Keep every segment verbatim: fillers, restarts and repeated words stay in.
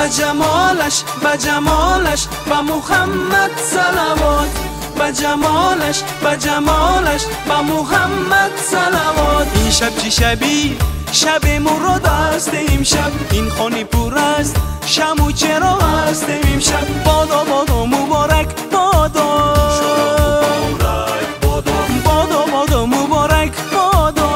با جمالش با جمالش با محمد صلوات، با جمالش با جمالش با محمد صلوات. این شب چه شبی شب مراد است امشب، این خانه پر است شمع و چراغ است امشب. بادا بادا مبارک بادا، بادا بادا مبارک بادا.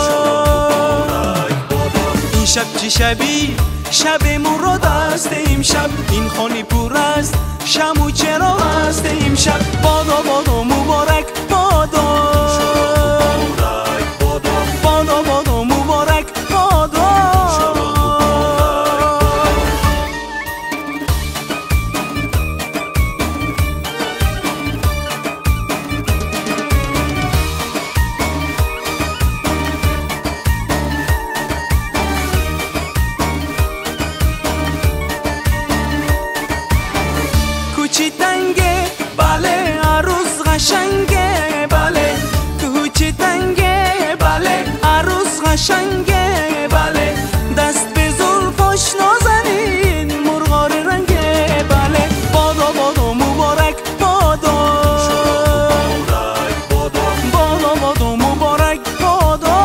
این شب چه شبی شب مراد است امشب، این خانه پر است شمع و چراغ است امشب. بادا بادا مبارک بادا، بادا بادا مبارک بادا. کوچی تنگه بله عروس قشنگه بله، کوچی تنگه بله عروس قشنگه بله. دست به زلفاش نازنین مرغار رنگه بله. بادا بادا مبارک بادا، بادا بادا مبارک بادا.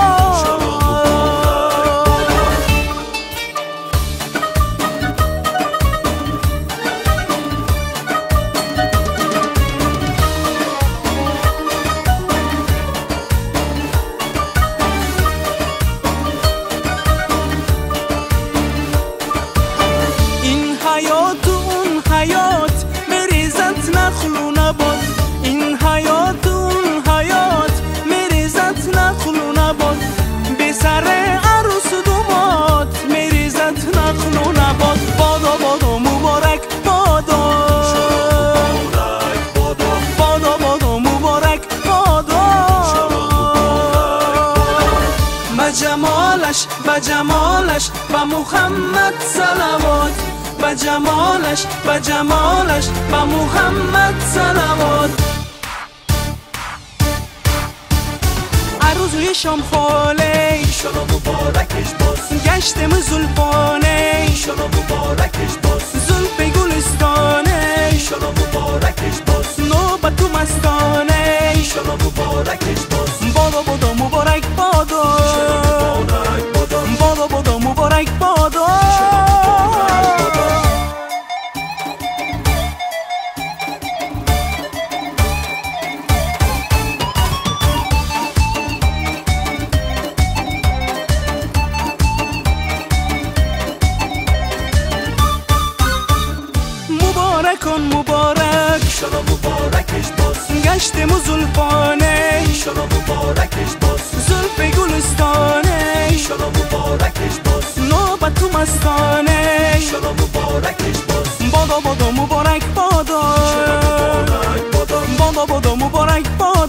حیات و اون حیات بریزت نخل و نبات، این حیات و اون حیات میریزت نخل و نبات. به سر عروس و دومات میریزت نخل و نبات. بادا بادا مبارک بادا، بادا بادا مبارک بادا. با جمالش با جمالش با محمد صلوات، با جمالش با جمالش با محمد صلوات. عروس شام خاله ایشالا مبارکش باز، گشتم زلفانه ایشالا مبارکش باز. زلف گلستانه ایشالا مبارکش باز، نوبت تو مستانه ایشالا مبارکش باز. بادا بادا مبارک بادا، بادا بادا مبارک بادا. مبارکان مبارک ایشالا مبارکش باز، گشتم زلفانه ایشالا مبارکش باز. زلف گلستانه ایشالا مبارکش باز، نوبت تو مستانه ایشالا مبارکش باز. بادا بادا مبارک بادا، بادا بادا مبارک بادا.